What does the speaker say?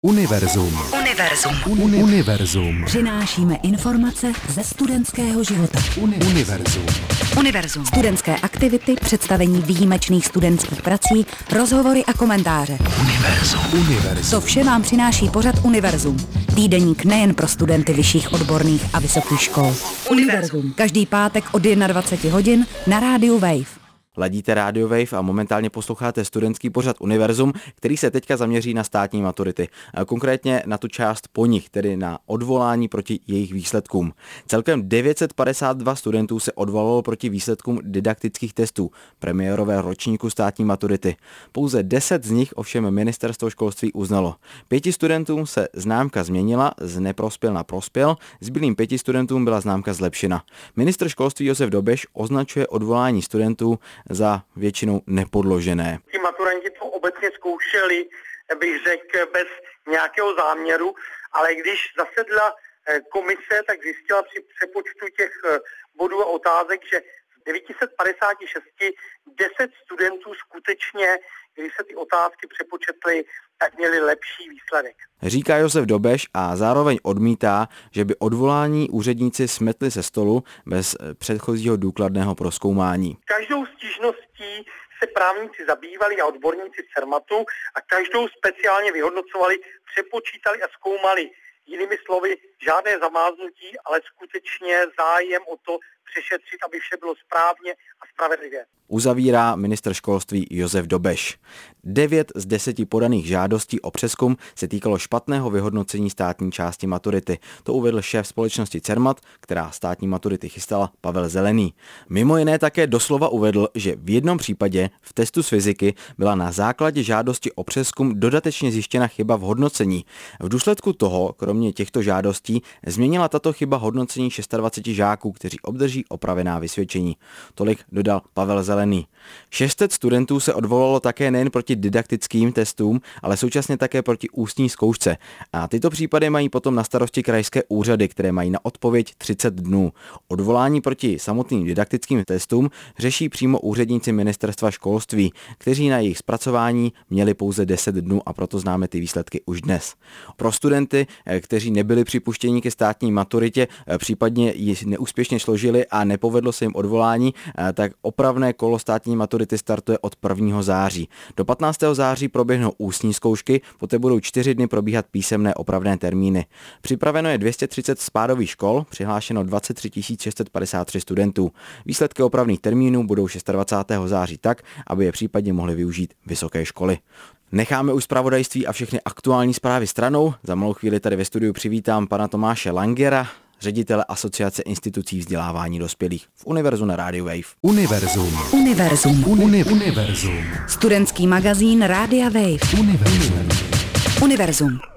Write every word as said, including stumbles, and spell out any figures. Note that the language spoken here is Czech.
Univerzum. Univerzum. Uni- Univerzum. Přinášíme informace ze studentského života. Uni- Univerzum. Univerzum. Studentské aktivity, představení výjimečných studentských prací, rozhovory a komentáře. Univerzum. Univerzum. To vše vám přináší pořad Univerzum. Týdeník nejen pro studenty vyšších odborných a vysokých škol. Univerzum. Každý pátek od dvacet jedna hodin na rádiu Wave. Ladíte Radio Wave a momentálně posloucháte studentský pořad Univerzum, který se teďka zaměří na státní maturity. Konkrétně na tu část po nich, tedy na odvolání proti jejich výsledkům. Celkem devět set padesát dva studentů se odvolalo proti výsledkům didaktických testů premiérové ročníku státní maturity. Pouze deset z nich ovšem ministerstvo školství uznalo. Pěti studentům se známka změnila z neprospěl na prospěl, zbylým pěti studentům byla známka zlepšena. Ministr školství Josef Dobeš označuje odvolání studentů za většinou nepodložené. Ti maturanti to obecně zkoušeli, bych řekl, bez nějakého záměru, ale když zasedla komise, tak zjistila při přepočtu těch bodů a otázek, že z devět set padesát šest deset studentů skutečně, když se ty otázky přepočetly, tak měli lepší výsledek. Říká Josef Dobeš a zároveň odmítá, že by odvolání úředníci smetli ze stolu bez předchozího důkladného prozkoumání. Každou stížností se právníci zabývali a odborníci CERMATu a každou speciálně vyhodnocovali, přepočítali a zkoumali. Jinými slovy, žádné zamáznutí, ale skutečně zájem o to přešetřit, aby vše bylo správně a spravedlivě. Uzavírá ministr školství Josef Dobeš. Devět z deseti podaných žádostí o přezkum se týkalo špatného vyhodnocení státní části maturity. To uvedl šéf společnosti CERMAT, která státní maturity chystala, Pavel Zelený. Mimo jiné také doslova uvedl, že v jednom případě v testu z fyziky byla na základě žádosti o přezkum dodatečně zjištěna chyba v hodnocení. V důsledku toho, kromě těchto žádostí, změnila tato chyba hodnocení dvacet šest žáků, kteří obdrží opravená vysvědčení. Tolik dodal Pavel Zelený. šest set studentů se odvolalo také nejen proti didaktickým testům, ale současně také proti ústní zkoušce. A tyto případy mají potom na starosti krajské úřady, které mají na odpověď třicet dnů. Odvolání proti samotným didaktickým testům řeší přímo úředníci ministerstva školství, kteří na jejich zpracování měli pouze deset dnů a proto známe ty výsledky už dnes. Pro studenty, kteří nebyli připuštěni ke státní maturitě, případně ji neúspěšně složili a nepovedlo se jim odvolání, tak opravné kolo státní maturity startuje od prvního září. Do patnáctého září proběhnou ústní zkoušky, poté budou čtyři dny probíhat písemné opravné termíny. Připraveno je dvě stě třicet spádových škol, přihlášeno dvacet tři tisíc šest set padesát tři studentů. Výsledky opravných termínů budou dvacátého šestého září tak, aby je případně mohly využít vysoké školy. Necháme už zpravodajství a všechny aktuální zprávy stranou. Za malou chvíli tady ve studiu přivítám pana Tomáše Langera, ředitele Asociace institucí vzdělávání dospělých v Univerzu na rádiu Wave. Univerzum. Univerzum. Uni- Univerzum. Studentský magazín Rádia Wave. Univerzum. Univerzum.